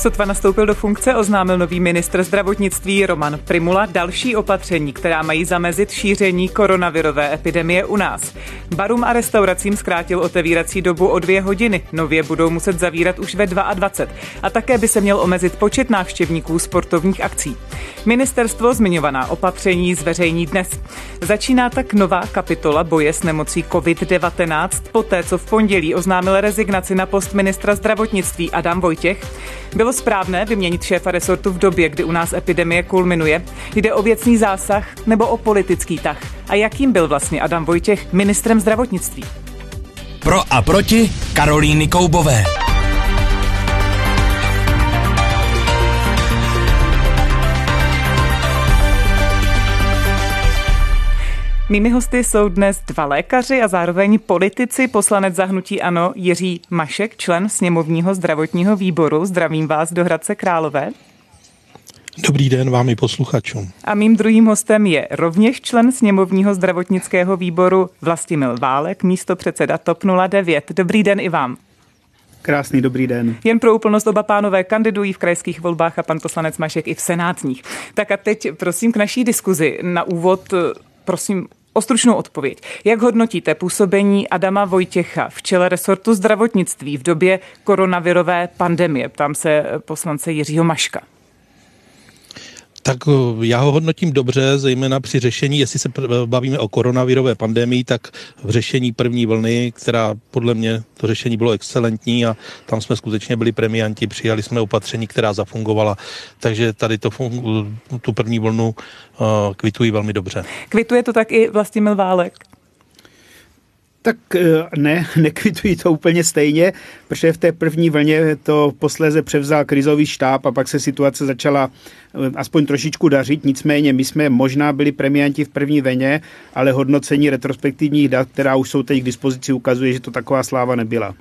Sotva nastoupil do funkce, oznámil nový ministr zdravotnictví Roman Prymula další opatření, která mají zamezit šíření koronavirové epidemie u nás. Barům a restauracím zkrátil otevírací dobu o 2 hodiny. Nově budou muset zavírat už ve 22. A také by se měl omezit počet návštěvníků sportovních akcí. Ministerstvo zmiňovaná opatření zveřejní dnes. Začíná tak nová kapitola boje s nemocí COVID-19, poté co v pondělí oznámil rezignaci na post ministra zdravotnictví Adam Vojtěch. Bylo správné vyměnit šéfa resortu v době, kdy u nás epidemie kulminuje? Jde o věcný zásah nebo o politický tah? A jakým byl vlastně Adam Vojtěch ministrem zdravotnictví? Pro a proti Karolíny Koubové. Mými hosty jsou dnes 2 lékaři a zároveň politici, poslanec za hnutí ANO Jiří Mašek, člen sněmovního zdravotního výboru. Zdravím vás do Hradce Králové. Dobrý den vám i posluchačům. A mým druhým hostem je rovněž člen sněmovního zdravotnického výboru Vlastimil Válek, místopředseda TOP 09. Dobrý den i vám. Krásný dobrý den. Jen pro úplnost, oba pánové kandidují v krajských volbách a pan poslanec Mašek i v senátních. Tak a teď prosím k naší diskuzi. Na úvod prosím o stručnou odpověď. Jak hodnotíte působení Adama Vojtěcha v čele resortu zdravotnictví v době koronavirové pandemie? Ptám se poslance Jiřího Maška. Tak já ho hodnotím dobře, zejména při řešení, jestli se bavíme o koronavirové pandemii, tak v řešení první vlny, která podle mě to řešení bylo excelentní a tam jsme skutečně byli premianti, přijali jsme opatření, která zafungovala, takže tady tu první vlnu kvitují velmi dobře. Kvituje to tak i Vlastimil Válek? Tak nekvitují to úplně stejně, protože v té první vlně to posléze převzal krizový štáb a pak se situace začala aspoň trošičku dařit, nicméně my jsme možná byli premianti v první vlně, ale hodnocení retrospektivních dat, která už jsou teď k dispozici, ukazuje, že to taková sláva nebyla.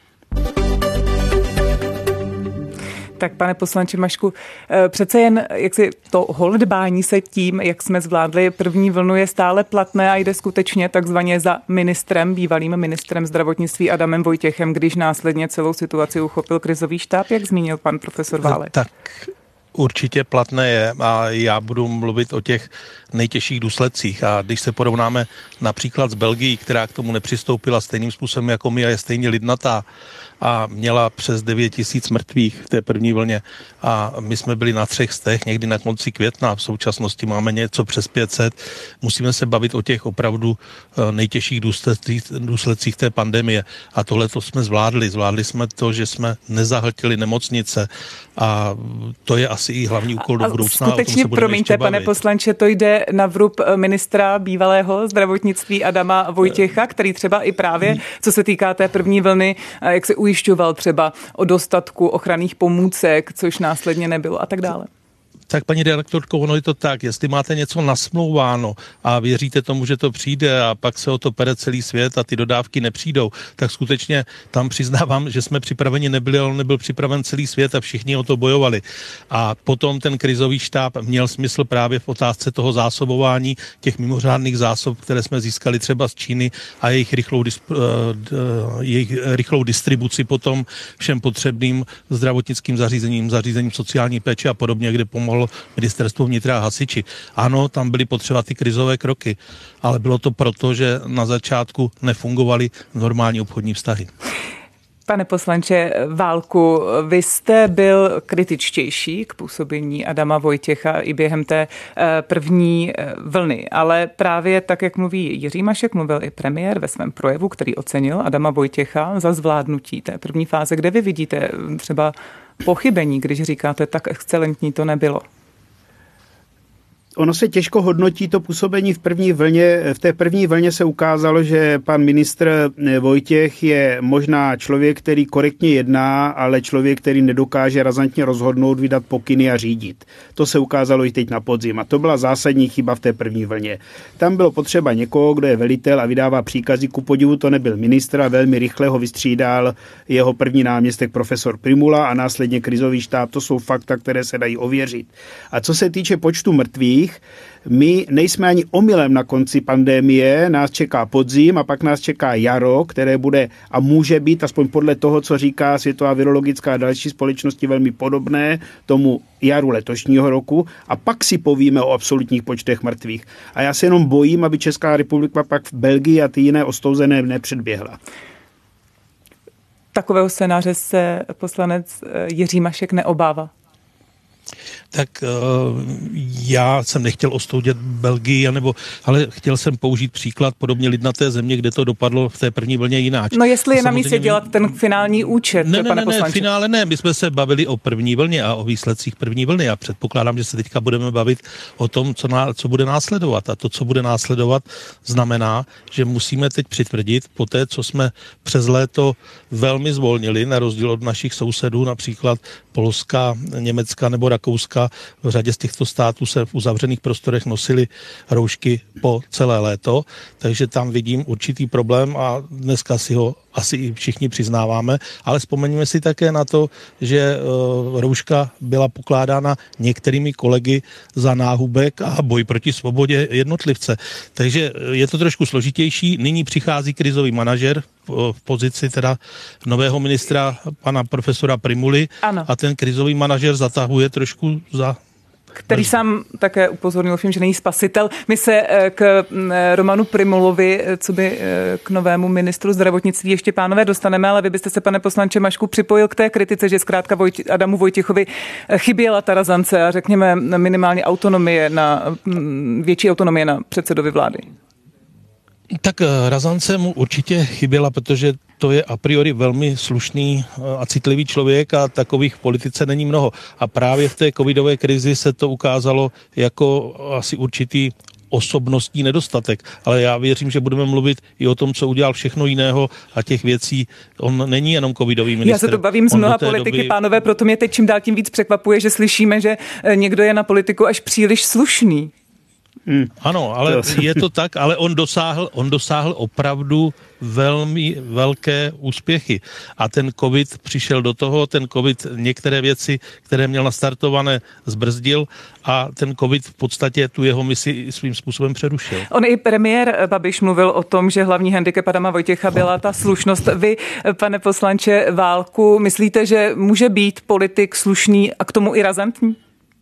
Tak pane poslanče Mašku, přece jen jak si to holdbání se tím, jak jsme zvládli první vlnu, je stále platné a jde skutečně takzvaně za bývalým ministrem zdravotnictví Adamem Vojtěchem, když následně celou situaci uchopil krizový štáb, jak zmínil pan profesor Válek. Tak určitě platné je a já budu mluvit o těch nejtěžších důsledcích a když se porovnáme například s Belgií, která k tomu nepřistoupila stejným způsobem jako my a je stejně lidnatá a měla přes 9 000 mrtvých v té první vlně a my jsme byli na 300, někdy na konci května, v současnosti máme něco přes 500. Musíme se bavit o těch opravdu nejtěžších důsledcích té pandemie a tohle to jsme zvládli. Zvládli jsme to, že jsme nezahltili nemocnice a to je asi i hlavní úkol do budoucna. Skutečně, promiňte, pane poslanče, to jde na vrub ministra bývalého zdravotnictví Adama Vojtěcha, který třeba i právě, co se týká té první vlny, jak se ujišťoval třeba o dostatku ochranných pomůcek, což následně nebylo a tak dále. Tak paní redaktorko, ono je to tak, jestli máte něco nasmlouváno a věříte tomu, že to přijde a pak se o to pere celý svět a ty dodávky nepřijdou, tak skutečně tam přiznávám, že jsme připraveni nebyli, ale nebyl připraven celý svět a všichni o to bojovali. A potom ten krizový štáb měl smysl právě v otázce toho zásobování těch mimořádných zásob, které jsme získali třeba z Číny a jejich rychlou distribuci potom všem potřebným zdravotnickým zařízením sociální péče a podobně, kde pomohlo ministerstvo vnitra a hasiči. Ano, tam byly potřeba ty krizové kroky, ale bylo to proto, že na začátku nefungovaly normální obchodní vztahy. Pane poslanče Válku, vy jste byl kritičtější k působení Adama Vojtěcha i během té první vlny, ale právě tak, jak mluví Jiří Mašek, mluvil i premiér ve svém projevu, který ocenil Adama Vojtěcha za zvládnutí té první fáze. Kde vy vidíte třeba pochybení, když říkáte, tak excelentní to nebylo? Ono se těžko hodnotí to působení v první vlně. V té první vlně se ukázalo, že pan ministr Vojtěch je možná člověk, který korektně jedná, ale člověk, který nedokáže razantně rozhodnout, vydat pokyny a řídit. To se ukázalo i teď na podzim a to byla zásadní chyba v té první vlně. Tam bylo potřeba někoho, kdo je velitel a vydává příkazy. Ku podivu to nebyl ministr a velmi rychle ho vystřídal jeho první náměstek profesor Prymula a následně krizový štáb. To jsou fakta, které se dají ověřit. A co se týče počtu mrtvých, mrtvých. My nejsme ani omylem na konci pandemie, nás čeká podzim a pak nás čeká jaro, které bude a může být, aspoň podle toho, co říká Světová virologická a další společnosti, velmi podobné tomu jaru letošního roku a pak si povíme o absolutních počtech mrtvých. A já se jenom bojím, aby Česká republika pak v Belgii a ty jiné ostouzené nepředběhla. Takového scénáře se poslanec Jiří Mašek neobává? Tak já jsem nechtěl ostoudit Belgii, ale chtěl jsem použít příklad podobně lidnaté země, kde to dopadlo v té první vlně jináč. No jestli je na místě dělat ten finální účet, pane poslanče. Ne, v finále ne. My jsme se bavili o první vlně a o výsledcích první vlny. Já předpokládám, že se teďka budeme bavit o tom, co bude následovat. A to, co bude následovat, znamená, že musíme teď přitvrdit po té, co jsme přes léto velmi zvolnili, na rozdíl od našich sousedů, například Polska, Německa nebo Rakouska. V řadě z těchto států se v uzavřených prostorech nosily roušky po celé léto, takže tam vidím určitý problém a dneska si ho asi i všichni přiznáváme, ale vzpomeňme si také na to, že rouška byla pokládána některými kolegy za náhubek a boj proti svobodě jednotlivce. Takže je to trošku složitější. Nyní přichází krizový manažer v pozici teda nového ministra pana profesora Primuly. Ano. A ten krizový manažer zatahuje trošku za... Který sám také upozornil, že není spasitel. My se k Romanu Primulovi, co by k novému ministru zdravotnictví ještě, pánové, dostaneme, ale vy byste se, pane poslanče Mašku, připojil k té kritice, že zkrátka Adamu Vojtěchovi chyběla ta razance a řekněme minimálně větší autonomie na předsedovi vlády. Tak razance mu určitě chyběla, protože to je a priori velmi slušný a citlivý člověk a takových v politice není mnoho. A právě v té covidové krizi se to ukázalo jako asi určitý osobnostní nedostatek. Ale já věřím, že budeme mluvit i o tom, co udělal všechno jiného a těch věcí. On není jenom covidový ministr. Já se to bavím s mnoha politiky, pánové, proto mě teď čím dál tím víc překvapuje, že slyšíme, že někdo je na politiku až příliš slušný. Ano, ale je to tak, ale on dosáhl opravdu velmi velké úspěchy. A ten covid přišel do toho, ten covid některé věci, které měl nastartované, zbrzdil a ten covid v podstatě tu jeho misi svým způsobem přerušil. On i premiér Babiš mluvil o tom, že hlavní handicap Adama Vojtěcha byla ta slušnost. Vy, pane poslanče Válku, myslíte, že může být politik slušný a k tomu i razantní?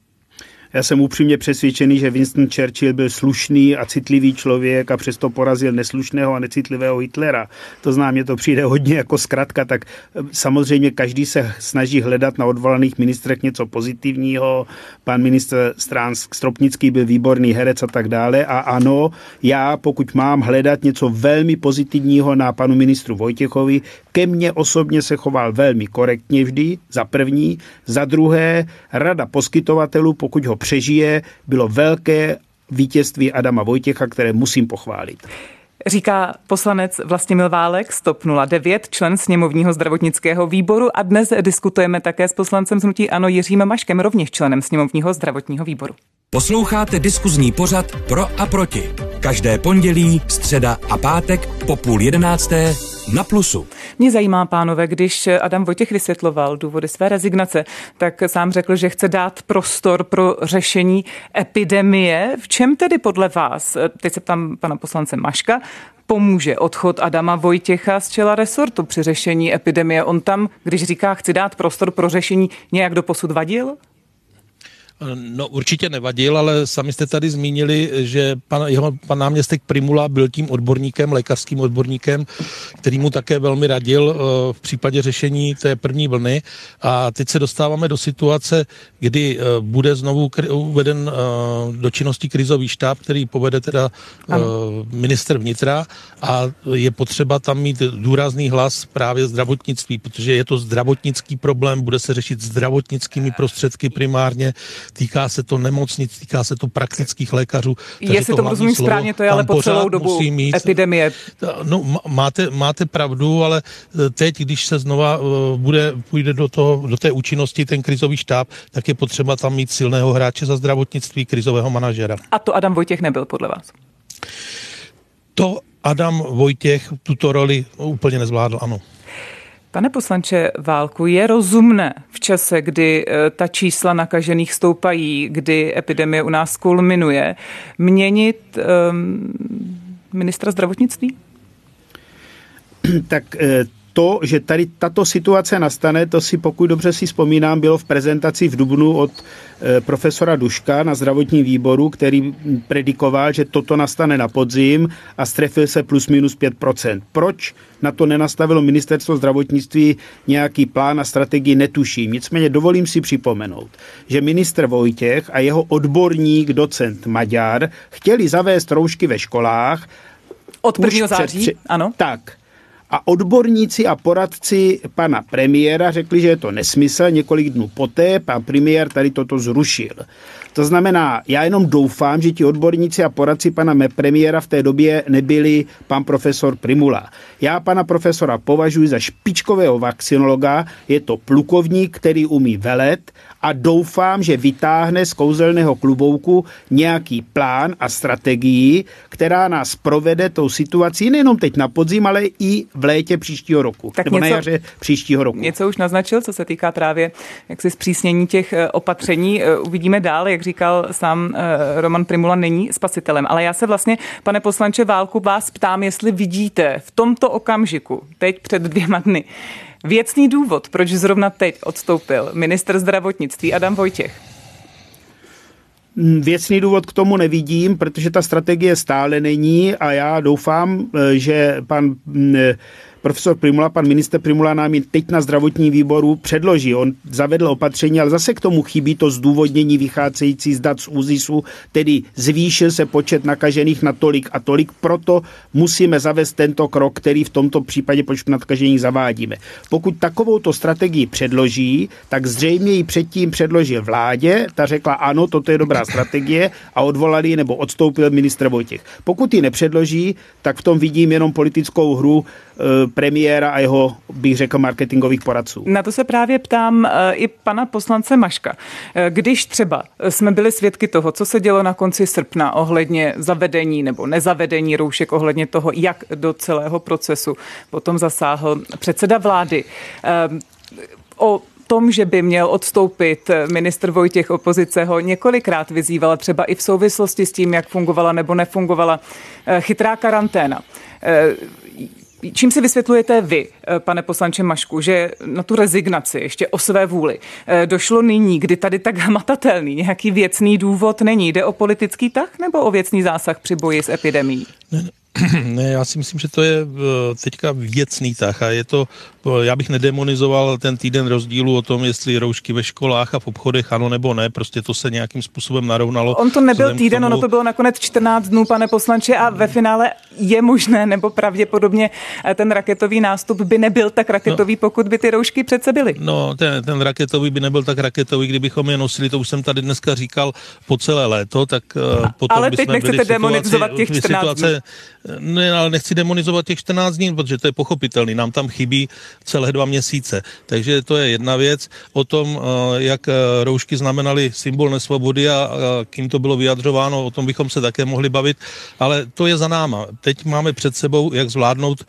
Já jsem upřímně přesvědčený, že Winston Churchill byl slušný a citlivý člověk a přesto porazil neslušného a necitlivého Hitlera. To znám, mně to přijde hodně jako zkratka, tak samozřejmě každý se snaží hledat na odvolaných ministrech něco pozitivního. Pan ministr Stropnický byl výborný herec a tak dále. A ano, já pokud mám hledat něco velmi pozitivního na panu ministru Vojtěchovi, ke mně osobně se choval velmi korektně vždy, za první. Za druhé, rada poskytovatelů, pokud ho přežije, bylo velké vítězství Adama Vojtěcha, které musím pochválit. Říká poslanec Vlastimil Válek z TOP 09, člen sněmovního zdravotnického výboru, a dnes diskutujeme také s poslancem z hnutí ANO Jiřím Maškem, rovněž členem sněmovního zdravotního výboru. Posloucháte diskuzní pořad Pro a proti. Každé pondělí, středa a pátek po 10:30 na Plusu. Mě zajímá, pánové, když Adam Vojtěch vysvětloval důvody své rezignace, tak sám řekl, že chce dát prostor pro řešení epidemie. V čem tedy podle vás, teď se ptám pana poslance Maška, pomůže odchod Adama Vojtěcha z čela resortu při řešení epidemie? On tam, když říká, chci dát prostor pro řešení, nějak doposud vadil? No určitě nevadil, ale sami jste tady zmínili, že pan náměstek Primula byl tím odborníkem, lékařským odborníkem, který mu také velmi radil v případě řešení té první vlny. A teď se dostáváme do situace, kdy bude znovu uveden do činnosti krizový štáb, který povede teda ministr vnitra, a je potřeba tam mít důrazný hlas právě zdravotnictví, protože je to zdravotnický problém, bude se řešit zdravotnickými prostředky primárně. Týká se to nemocnic, týká se to praktických lékařů. Jestli to rozumím správně, to je ale po celou dobu epidemie. No, máte pravdu, ale teď, když se znova půjde do té účinnosti ten krizový štáb, tak je potřeba tam mít silného hráče za zdravotnictví, krizového manažera. A to Adam Vojtěch nebyl podle vás? To Adam Vojtěch tuto roli úplně nezvládl, ano. Pane poslanče Válku, je rozumné v čase, kdy ta čísla nakažených stoupají, kdy epidemie u nás kulminuje, měnit ministra zdravotnictví? Tak to, že tady tato situace nastane, to si, pokud dobře si vzpomínám, bylo v prezentaci v dubnu od profesora Duška na zdravotním výboru, který predikoval, že toto nastane na podzim a strefil se plus minus 5%. Proč na to nenastavilo ministerstvo zdravotnictví nějaký plán a strategii, netuším. Nicméně dovolím si připomenout, že ministr Vojtěch a jeho odborník, docent Maďar, chtěli zavést roušky ve školách. Od 1. září, ano. Tak. A odborníci a poradci pana premiéra řekli, že je to nesmysl. Několik dnů poté pan premiér tady toto zrušil. To znamená, já jenom doufám, že ti odborníci a poradci pana premiéra v té době nebyli pan profesor Prymula. Já pana profesora považuji za špičkového vakcinologa, je to plukovník, který umí velet a doufám, že vytáhne z kouzelného klubouku nějaký plán a strategii, která nás provede tou situací nejenom teď na podzim, ale i v létě příštího roku. Tak nebo na jaře příštího roku. Něco už naznačil, co se týká právě jaksi zpřísnění těch opatření. Uvidíme dál, jak říkal sám Roman Prymula, není spasitelem. Ale já se vlastně, pane poslanče Válku, vás ptám, jestli vidíte v tomto okamžiku, teď před 2 dny, věcný důvod, proč zrovna teď odstoupil ministr zdravotnictví Adam Vojtěch. Věcný důvod k tomu nevidím, protože ta strategie stále není a já doufám, že pan profesor Prymula, pan ministr Prymula nám ji teď na zdravotním výboru předloží. On zavedl opatření, ale zase k tomu chybí to zdůvodnění vycházející z dat z ÚZISu, tedy zvýšil se počet nakažených na tolik a tolik, proto musíme zavést tento krok, který v tomto případě počtu nakažených zavádíme. Pokud takovouto strategii předloží, tak zřejmě ji předtím předložil vládě, ta řekla ano, toto je dobrá strategie a odvolali nebo odstoupil ministr Vojtěch. Pokud ji nepředloží, tak v tom vidím jenom politickou hru premiéra a jeho, bych řekl, marketingových poradců. Na to se právě ptám i pana poslance Maška. Když třeba jsme byli svědky toho, co se dělo na konci srpna ohledně zavedení nebo nezavedení roušek, ohledně toho, jak do celého procesu potom zasáhl předseda vlády. O tom, že by měl odstoupit ministr Vojtěch, opozice ho několikrát vyzývala, třeba i v souvislosti s tím, jak fungovala nebo nefungovala chytrá karanténa. Čím si vysvětlujete vy, pane poslanče Mašku, že na tu rezignaci ještě o své vůli došlo nyní, kdy tady tak hmatatelný nějaký věcný důvod není? Jde o politický tah nebo o věcný zásah při boji s epidemií? Ne, já si myslím, že to je teďka věcný tah a je to, já bych nedemonizoval ten týden rozdílu o tom, jestli roušky ve školách a v obchodech ano nebo ne, prostě to se nějakým způsobem narovnalo. On to nebyl týden, ono to bylo nakonec 14 dnů, pane poslanče, a ve finále je možné nebo pravděpodobně ten raketový nástup by nebyl tak raketový, pokud by ty roušky přece byly. No, ten raketový by nebyl tak raketový, kdybychom je nosili, to už jsem tady dneska říkal po celé léto, tak potom ale teď nechcete demonizovat těch 14 dnů. Ne, ale nechci demonizovat těch 14 dní, protože to je pochopitelný. Nám tam chybí celé 2 měsíce. Takže to je jedna věc. O tom, jak roušky znamenaly symbol nesvobody a kým to bylo vyjadřováno, o tom bychom se také mohli bavit, ale to je za náma. Teď máme před sebou, jak zvládnout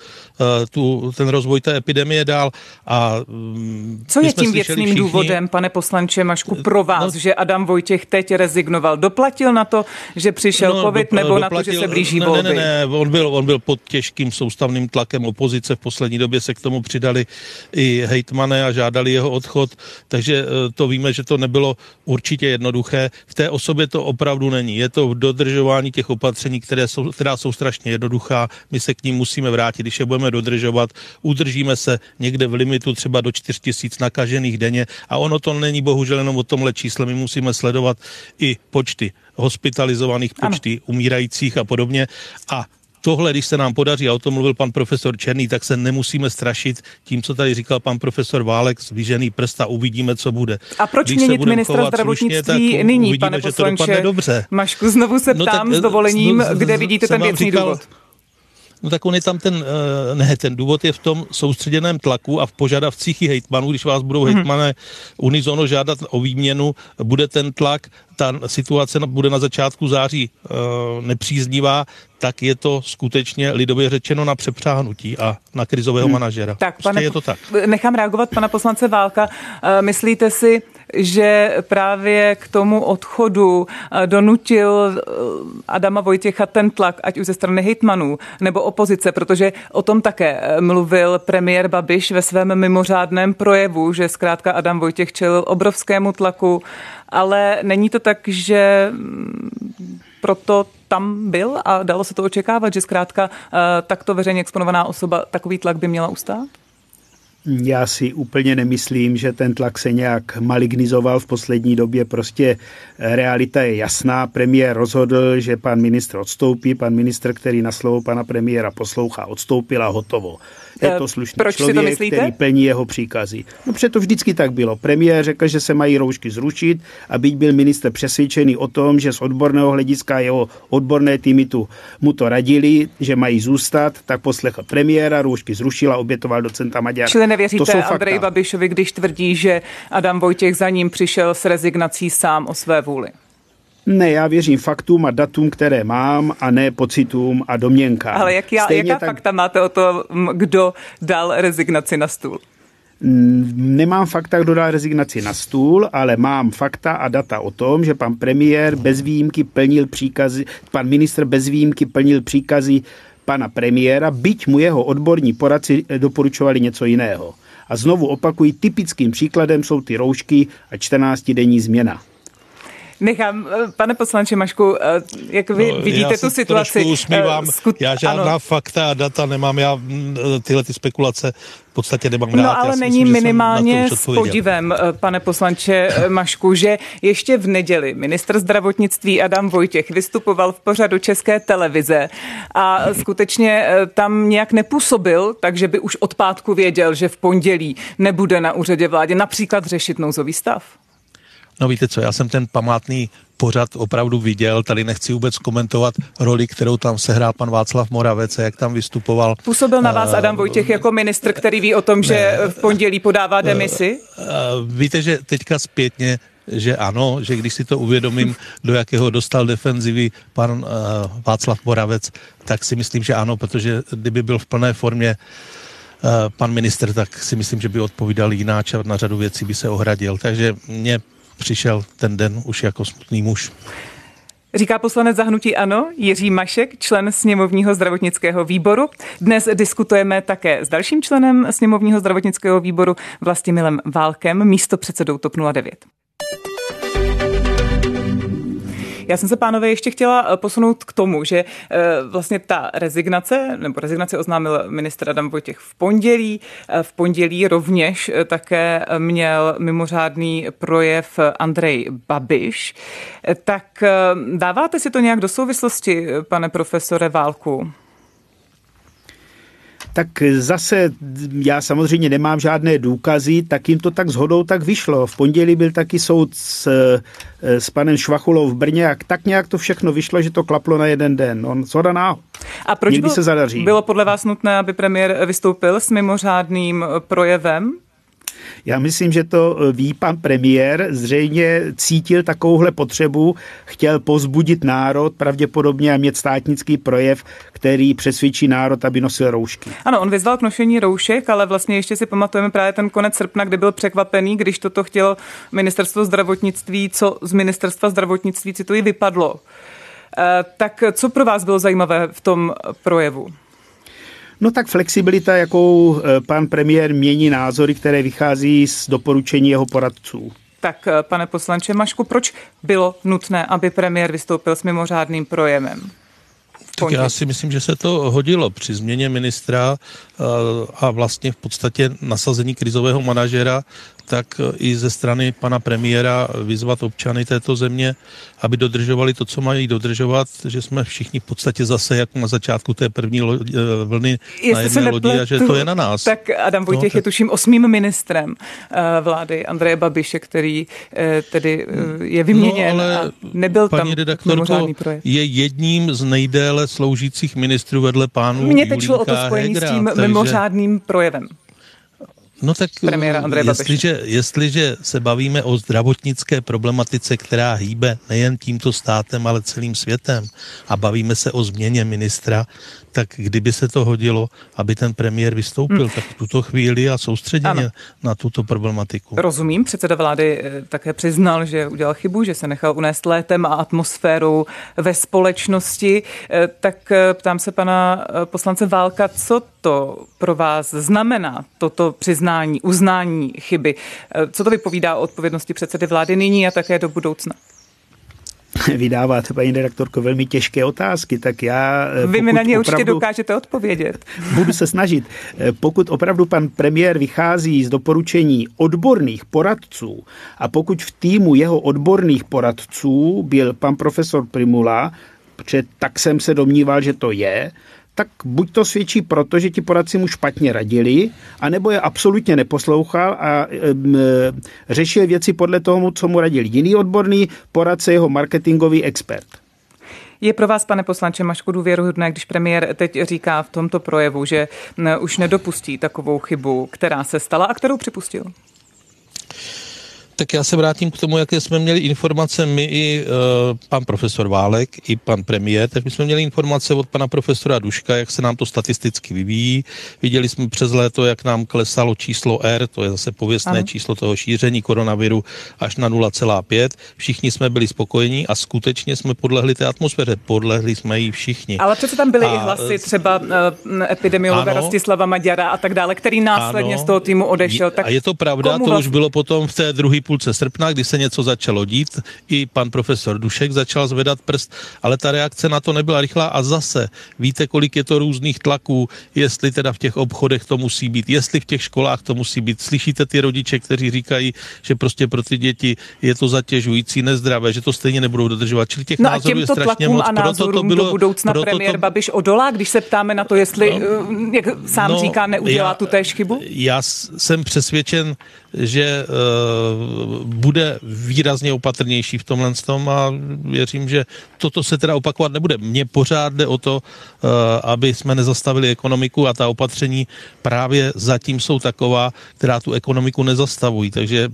ten rozvoj té epidemie dál. A co je tím věcným důvodem, pane poslanče Mašku, pro vás, že Adam Vojtěch teď rezignoval? Doplatil na to, že přišel covid, nebo na to, že se blíží volby? Ne, on byl pod těžkým soustavným tlakem opozice. V poslední době se k tomu přidali i hejtmané a žádali jeho odchod, takže to víme, že to nebylo určitě jednoduché. V té osobě to opravdu není. Je to v dodržování těch opatření, která jsou strašně jednoduchá. My se k ním musíme vrátit. Když je budeme dodržovat, udržíme se někde v limitu třeba do 4 000 nakažených denně a ono to není bohužel jenom o tomhle čísle. My musíme sledovat i počty hospitalizovaných, počty umírajících a podobně. A tohle, když se nám podaří, a o tom mluvil pan profesor Černý, tak se nemusíme strašit tím, co tady říkal pan profesor Válek, zvížený prst a uvidíme, co bude. A proč měnit ministra zdravotnictví nyní, uvidíme, pane poslanče Mašku? Znovu se ptám s dovolením, kde vidíte ten věcný důvod? No tak on je tam ten důvod je v tom soustředěném tlaku a v požadavcích i hejtmanů, když vás budou hejtmané unizono žádat o výměnu, bude ten tlak, ta situace bude na začátku září nepříznivá, tak je to skutečně lidově řečeno na přepřáhnutí a na krizového manažera. Tak, je to tak. Nechám reagovat pana poslance Válka. Myslíte si, že právě k tomu odchodu donutil Adama Vojtěcha ten tlak, ať už ze strany hejtmanů nebo opozice, protože o tom také mluvil premiér Babiš ve svém mimořádném projevu, že zkrátka Adam Vojtěch čelil obrovskému tlaku, ale není to tak, že proto tam byl a dalo se to očekávat, že zkrátka takto veřejně exponovaná osoba takový tlak by měla ustát? Já si úplně nemyslím, že ten tlak se nějak malignizoval v poslední době. Prostě realita je jasná. Premiér rozhodl, že pan ministr odstoupí. Pan ministr, který na slovo pana premiéra poslouchá, odstoupil a hotovo. Je to slušný člověk, který plní jeho příkazy. No protože to vždycky tak bylo. Premiér řekl, že se mají roušky zrušit a byť byl ministr přesvědčený o tom, že z odborného hlediska jeho odborné týmy mu to radili, že mají zůstat, tak poslechl premiéra, roušky zrušil a obětoval docenta Maďara. Čili nevěříte Andreji Babišovi, když tvrdí, že Adam Vojtěch za ním přišel s rezignací sám o své vůli? Ne, já věřím faktům a datům, které mám, a ne pocitům a domněnkám. Ale jaká fakta máte o tom, kdo dal rezignaci na stůl? Nemám fakta, kdo dal rezignaci na stůl, ale mám fakta a data o tom, že pan premiér bez výjimky plnil příkazy, pan ministr bez výjimky plnil příkazy pana premiéra, byť mu jeho odborní poradci doporučovali něco jiného. A znovu opakuji, typickým příkladem jsou ty roušky a 14denní změna. Nechám, pane poslanče Mašku, jak vy vidíte tu situaci? Já se usmívám, já žádná fakta a data nemám, já tyhle ty spekulace v podstatě nemám rád. No ale není minimálně s podivem, pane poslanče Mašku, že ještě v neděli ministr zdravotnictví Adam Vojtěch vystupoval v pořadu České televize a skutečně tam nějak nepůsobil, takže by už od pátku věděl, že v pondělí nebude na úřadě vládě například řešit nouzový stav. No víte co, já jsem ten památný pořad opravdu viděl, tady nechci vůbec komentovat roli, kterou tam sehrál pan Václav Moravec, jak tam vystupoval. Působil na vás Adam Vojtěch jako ministr, který ví o tom, že v pondělí podává demisi? Víte, že teďka zpětně, že ano, že když si to uvědomím, do jakého dostal defenzivy pan Václav Moravec, tak si myslím, že ano, protože kdyby byl v plné formě pan ministr, tak si myslím, že by odpovídal jináč a na řadu věcí by se ohradil. Takže mě přišel ten den už jako smutný muž. Říká poslanec za hnutí ANO Jiří Mašek, člen sněmovního zdravotnického výboru. Dnes diskutujeme také s dalším členem sněmovního zdravotnického výboru Vlastimilem Válkem, místopředsedou TOP 09. Já jsem se, pánové, ještě chtěla posunout k tomu, že vlastně ta rezignaci oznámil ministr Adam Vojtěch v pondělí. V pondělí rovněž také měl mimořádný projev Andrej Babiš. Tak dáváte si to nějak do souvislosti, pane profesore Válku? Tak zase já samozřejmě nemám žádné důkazy, tak jim to tak shodou tak vyšlo. V pondělí byl taky soud s panem Švachulou v Brně a tak nějak to všechno vyšlo, že to klaplo na jeden den. On shoda náhod. A proč bylo podle vás nutné, aby premiér vystoupil s mimořádným projevem? Já myslím, že to ví pan premiér, zřejmě cítil takovouhle potřebu, chtěl povzbudit národ, pravděpodobně a mít státnický projev, který přesvědčí národ, aby nosil roušky. Ano, on vyzval k nošení roušek, ale vlastně ještě si pamatujeme právě ten konec srpna, kdy byl překvapený, když toto chtělo ministerstvo zdravotnictví, co z ministerstva zdravotnictví, cituji, vypadlo. Tak co pro vás bylo zajímavé v tom projevu? No tak flexibilita, jakou pan premiér mění názory, které vychází z doporučení jeho poradců. Tak, pane poslanče Mašku, proč bylo nutné, aby premiér vystoupil s mimořádným projevem? Tak já si myslím, že se to hodilo při změně ministra a vlastně v podstatě nasazení krizového manažera, tak i ze strany pana premiéra vyzvat občany této země, aby dodržovali to, co mají dodržovat, že jsme všichni v podstatě zase jak na začátku té první vlny na jedné lodi a že to je na nás. Tak Adam Vojtěch je tuším 8. ministrem vlády Andreje Babiše, který tedy je vyměněn a nebyl tam mimořádný projev. Je jedním z nejdéle sloužících ministrů vedle pánů Mně teď šlo o to spojení s tím mimořádným projevem. No tak premiéra Andreje Babiše. Jestliže se bavíme o zdravotnické problematice, která hýbe nejen tímto státem, ale celým světem a bavíme se o změně ministra, tak kdyby se to hodilo, aby ten premiér vystoupil, tak v tuto chvíli a soustředěně na tuto problematiku. Rozumím, předseda vlády také přiznal, že udělal chybu, že se nechal unést létem a atmosférou ve společnosti. Tak ptám se pana poslance Válka, co to pro vás znamená, toto přiznání, uznání chyby? Co to vypovídá o odpovědnosti předsedy vlády nyní a také do budoucna? Vydáváte, paní redaktorko, velmi těžké otázky, tak já... Vy mi na ně určitě dokážete odpovědět. Budu se snažit. Pokud opravdu pan premiér vychází z doporučení odborných poradců a pokud v týmu jeho odborných poradců byl pan profesor Prymula, protože tak jsem se domníval, že to je, tak buď to svědčí proto, že ti poradci mu špatně radili, anebo je absolutně neposlouchal a řešil věci podle toho, co mu radil jiný odborný poradce, jeho marketingový expert. Je pro vás, pane poslanče Mašku, důvěryhodné, když premiér teď říká v tomto projevu, že už nedopustí takovou chybu, která se stala a kterou připustil? Tak já se vrátím k tomu, jaké jsme měli informace my i pan profesor Válek, i pan premiér, tak my jsme měli informace od pana profesora Duška, jak se nám to statisticky vyvíjí. Viděli jsme přes léto, jak nám klesalo číslo R, to je zase pověstné číslo toho šíření koronaviru, až na 0,5. Všichni jsme byli spokojení a skutečně jsme podlehli té atmosféře. Podlehli jsme jí všichni. Ale přece tam byly i hlasy třeba epidemiologa Rastislava Maďara a tak dále, který následně z toho týmu odešel. Tak a je to pravda, to už bylo potom v té druhé půlce srpna, kdy se něco začalo dít, i pan profesor Dušek začal zvedat prst, ale ta reakce na to nebyla rychlá a zase víte, kolik je to různých tlaků, jestli teda v těch obchodech to musí být, jestli v těch školách to musí být. Slyšíte ty rodiče, kteří říkají, že prostě pro ty děti je to zatěžující, nezdravé, že to stejně nebudou dodržovat. Čili těch názorů je strašně moc. A názorům do budoucna premiér Babiš odolá, když se ptáme na to, jestli, jak sám říká, neudělá tu též chybu? Já jsem přesvědčen, že bude výrazně opatrnější v tomhle tom a věřím, že toto se teda opakovat nebude. Mně pořád jde o to, aby jsme nezastavili ekonomiku a ta opatření právě zatím jsou taková, která tu ekonomiku nezastavují. Takže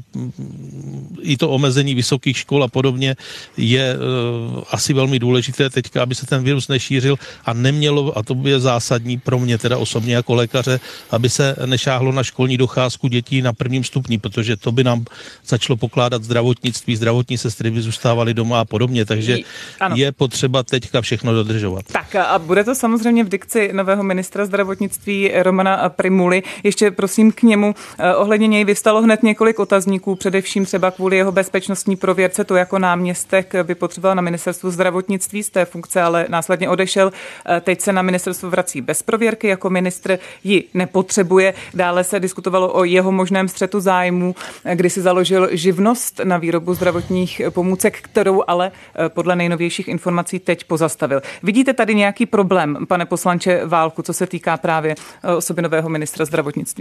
i to omezení vysokých škol a podobně je asi velmi důležité teďka, aby se ten virus nešířil a nemělo, a to je zásadní pro mě teda osobně jako lékaře, aby se nešáhlo na školní docházku dětí na prvním stupni, protože to by nám začalo pokládat zdravotnictví, zdravotní sestry by zůstávaly doma a podobně, takže je potřeba teďka všechno dodržovat. Tak a bude to samozřejmě v dikci nového ministra zdravotnictví Romana Prymuly. Ještě prosím k němu, ohledně něj vystalo hned několik otazníků, především třeba kvůli jeho bezpečnostní prověrce, to jako náměstek by potřeboval na ministerstvu zdravotnictví, z té funkce ale následně odešel. Teď se na ministerstvo vrací bez prověrky, jako ministr ji nepotřebuje. Dále se diskutovalo o jeho možném střetu zájmů, kdy si založil živnost na výrobu zdravotních pomůcek, kterou ale podle nejnovějších informací teď pozastavil. Vidíte tady nějaký problém, pane poslanče Válku, co se týká právě osoby nového ministra zdravotnictví?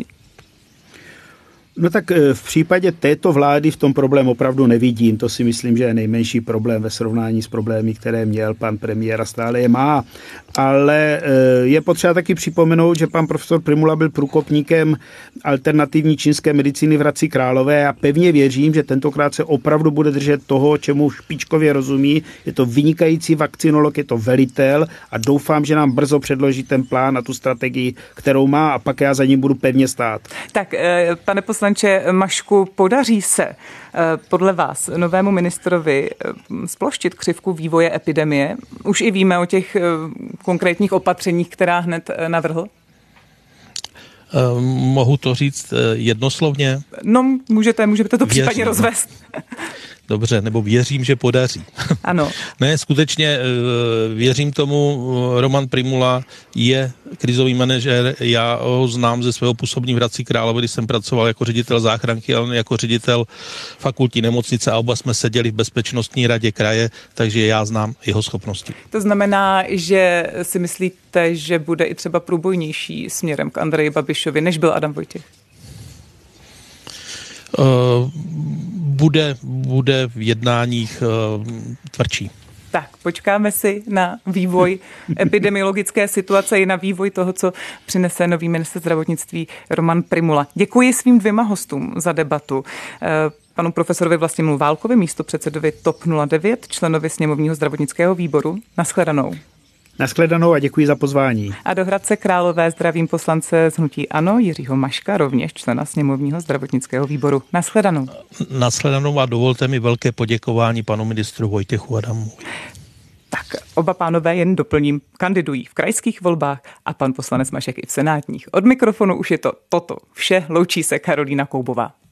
No tak v případě této vlády v tom problém opravdu nevidím. To si myslím, že je nejmenší problém ve srovnání s problémy, které měl pan premiér a stále je má. Ale je potřeba taky připomenout, že pan profesor Prymula byl průkopníkem alternativní čínské medicíny v Hradci Králové a pevně věřím, že tentokrát se opravdu bude držet toho, čemu špičkově rozumí. Je to vynikající vakcinolog, je to velitel a doufám, že nám brzo předloží ten plán a tu strategii, kterou má a pak já za ním budu pevně stát. Tak, pane poslanče Mašku, podaří se podle vás novému ministrovi sploštit křivku vývoje epidemie? Už i víme o těch konkrétních opatřeních, která hned navrhl? Mohu to říct jednoslovně? No, můžete to případně rozvést. Dobře, nebo věřím, že podaří. Ano. Ne, skutečně věřím tomu, Roman Prymula je krizový manažer, já ho znám ze svého působní v Hradci Králové, když jsem pracoval jako ředitel záchranky, ale jako ředitel fakultní nemocnice a oba jsme seděli v bezpečnostní radě kraje, takže já znám jeho schopnosti. To znamená, že si myslíte, že bude i třeba průbojnější směrem k Andreji Babišovi, než byl Adam Vojtěch? Bude v jednáních tvrdší. Tak, počkáme si na vývoj epidemiologické situace i na vývoj toho, co přinese nový ministr zdravotnictví Roman Prymula. Děkuji svým dvěma hostům za debatu. Panu profesorovi Vlastimilu Válkovi, místopředsedovi TOP 09, členovi sněmovního zdravotnického výboru. Naschledanou. Naschledanou a děkuji za pozvání. A do Hradce Králové zdravím poslance z hnutí ANO Jiřího Maška, rovněž člena sněmovního zdravotnického výboru. Naschledanou. Naschledanou a dovolte mi velké poděkování panu ministru Vojtěchu Adamovi. Tak oba pánové, jen doplním, kandidují v krajských volbách a pan poslanec Mašek i v senátních. Od mikrofonu už je to toto vše. Loučí se Karolína Koubová.